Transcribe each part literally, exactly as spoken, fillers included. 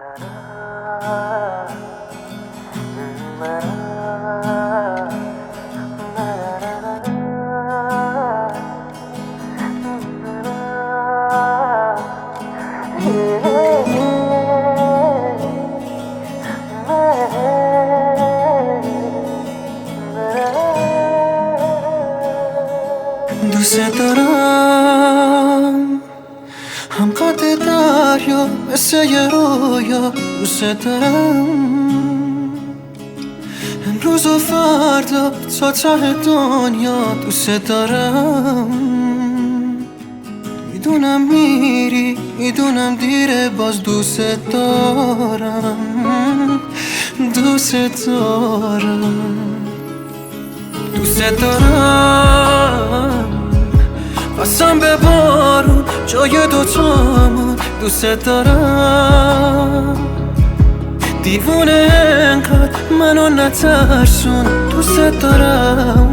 دوست دارم هم قد دریا مثل یه رویا، دوست دارم امروز و فردا تا ته دنیا، دوست دارم. میدونم میری، میدونم دیره، باز دوست دارم، دوست دارم، دوست دارم. قسم به بارون جای دوتامون، دوست دارم. دیوونه انقدر منو نترسون، دوست دارم.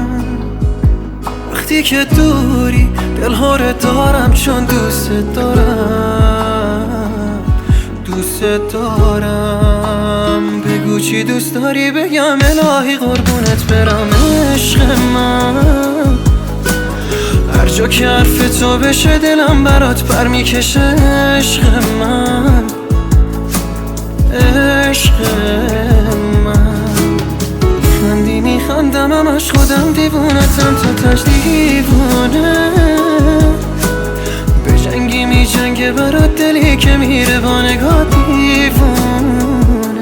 وقتی که دوری دلها رو دارم، چون دوست دارم، دوست دارم. بگو چی دوست داری بگم الهی قربونت برم عشق من. هر جا که حرف تو بشه دلم برات پر میکشه عشق من، عشق من. خندی میخندم همش خودم دیوونتم، تا تش دیوونه. به جنگی میجنگه برات دلی که میره با نگاه دیوونه،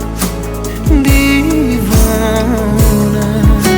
دیوونه.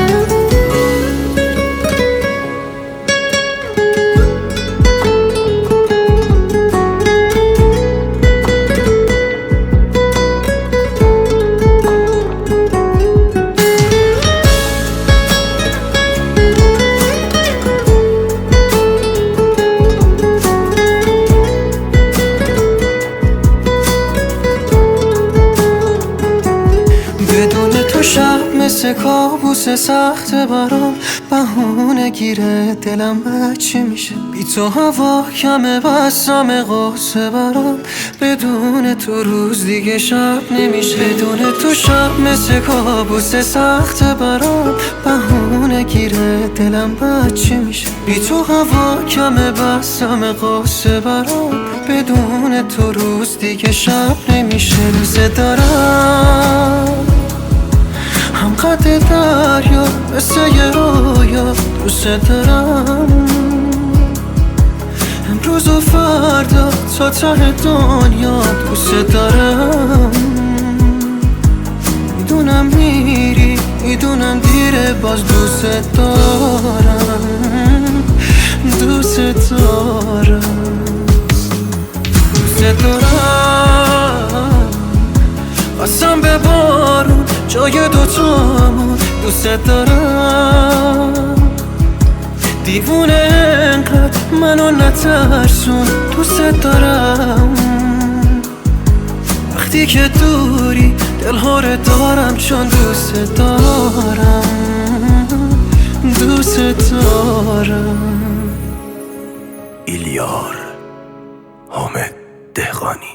شب مثل کابوس سخت برام، بهونه گیره دلم بچه میشه. بی تو هوا کمه بسم قصه برام، بدون تو روز دیگه شب نمیشه. بدون تو شب مثل کابوس سخت برام، بهونه گیره دلم بچه میشه. بی تو هوا کمه بسم قصه برام، بدون تو روز دیگه شب نمیشه. دوست دارم هم قد دریا مثل یه رویا، دوست دارم. امروز و فردا تا ته دنیا، دوست دارم. میدونم میری، میدونم دیره، باز دوست دارم، دوست دارم، دوست دارم. قسم به بارون جای دوتامون، دوست دارم. دیوونه انقدر منو نترسون، دوست دارم. وقتی که دوری دلها رو دارم، چون دوست دارم، دوست دارم. ایلیار حامد دهقانی.